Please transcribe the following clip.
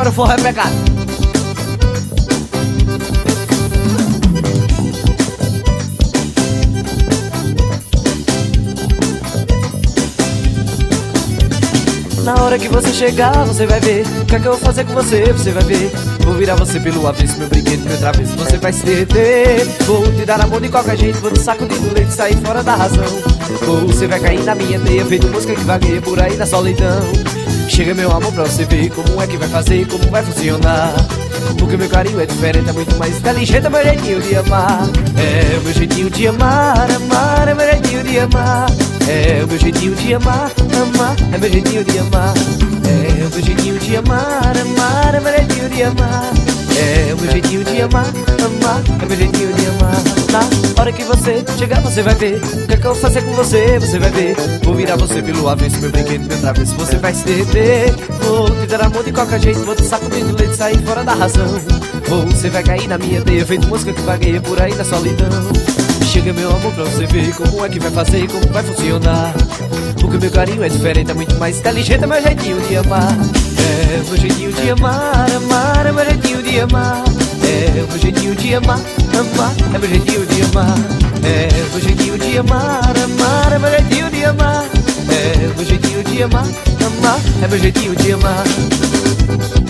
agora o forró é pecado. Na hora que você chegar, você vai ver o que é que eu vou fazer com você, você vai ver. Vou virar você pelo avesso, meu brinquedo, meu travesso, você vai se derreter. Vou te dar amor de qualquer jeito, vou te sacudir do leite, sair fora da razão. Você vai cair na minha teia, feito mosca que vagueia por aí na solidão. Chega meu amor pra você ver como é que vai fazer, como vai funcionar. Porque meu carinho é diferente, é muito mais inteligente, é meu jeitinho de amar. É o meu jeitinho de amar, amar, é meu jeitinho de amar. É o meu jeitinho de amar, amar, é meu jeitinho de amar. É o meu jeitinho de amar, amar, é meu jeitinho de amar. É o meu jeitinho de amar, amar, é meu jeitinho de amar. Na hora que você chegar, você vai ver o que é que eu vou fazer com você, você vai ver. Vou virar você pelo avesso, meu brinquedo, meu travesso, você vai se derreter. Vou te dar amor de qualquer jeito, vou te sacudir do leite, sair fora da razão. Você vai cair na minha teia, feito mosca que vagueia por aí na solidão. Chega meu amor pra você ver como é que vai fazer, como vai funcionar. Porque meu carinho é diferente, é muito mais inteligente, é meu jeitinho de amar. É o meu jeitinho de amar, amar, é meu jeitinho de amar. É o meu jeitinho de amar, amar, é meu jeitinho de amar. É o meu jeitinho de amar, amar, é meu jeitinho de amar. É o meu jeitinho de amar, amar, é meu jeitinho de amar.